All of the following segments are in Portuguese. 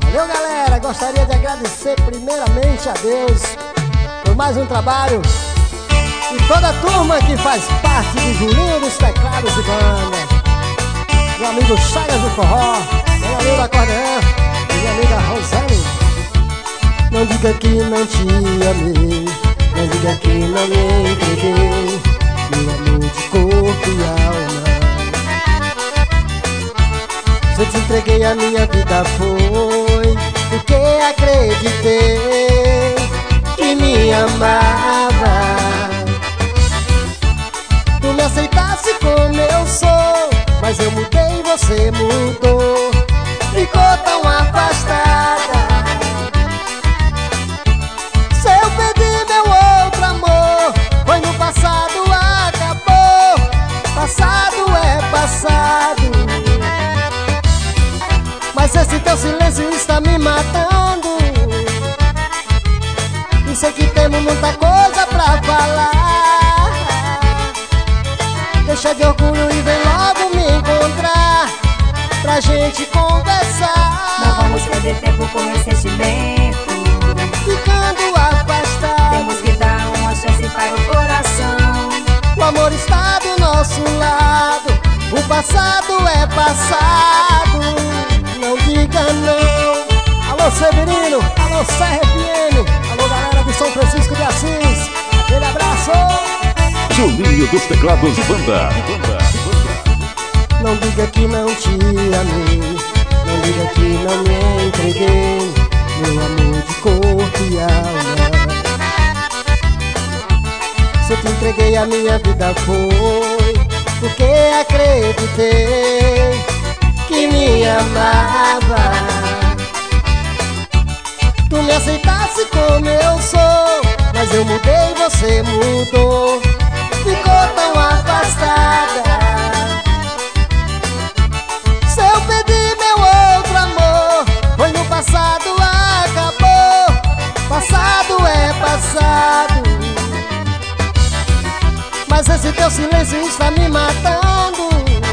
Valeu, galera, gostaria de agradecer primeiramente a Deus por mais um trabalho e toda a turma que faz parte do Julinho dos Teclados e Banda, meu amigo Chagas do Forró, meu amigo Acordeão e minha amiga Rosane. Não diga que não te amei, não diga que não me entreguei, meu amor de corpo e alma. Se eu te entreguei a minha vida foi porque acreditei que me amava. Tu me aceitasse como eu sou, mas eu mudei e você mudou, ficou tão afastada. Se eu perdi meu outro amor, foi no passado, acabou. Passado é passado. Mas esse teu silêncio está me matando. E sei que temos muita coisa pra falar. Deixa de orgulho e vem logo me encontrar pra gente conversar. Não vamos perder tempo com ressentimento, ficando afastado. temos que dar uma chance para o coração. O amor está do nosso lado, o passado é passado. Não diga não. Alô Severino, alô CRFM, alô galera de São Francisco de Assis, aquele abraço. Julinho dos Teclados Banda. Não diga que não te amei, não diga que não me entreguei, meu amor de corpo e alma. Se eu te entreguei a minha vida foi porque acreditei que me amava. Tu me aceitasse como eu sou, mas eu mudei e você mudou, ficou tão afastada. Se eu perdi meu outro amor, foi no passado, acabou. Passado é passado. Mas esse teu silêncio está me matando.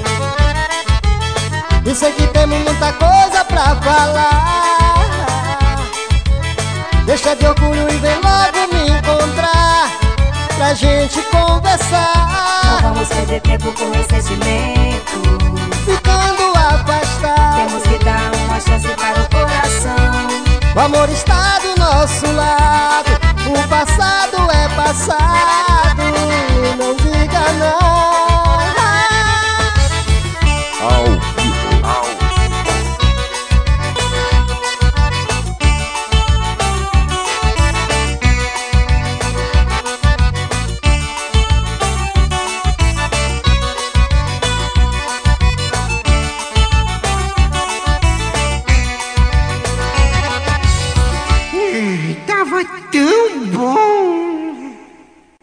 E sei que temos muita coisa pra falar. Deixa de orgulho e vem logo me encontrar pra gente conversar. Não vamos perder tempo com ressentimento, ficando afastado. temos que dar uma chance para o coração. O amor está do nosso lado, o passado é passado. Não diga não. Ao vivo. Tava tão bom.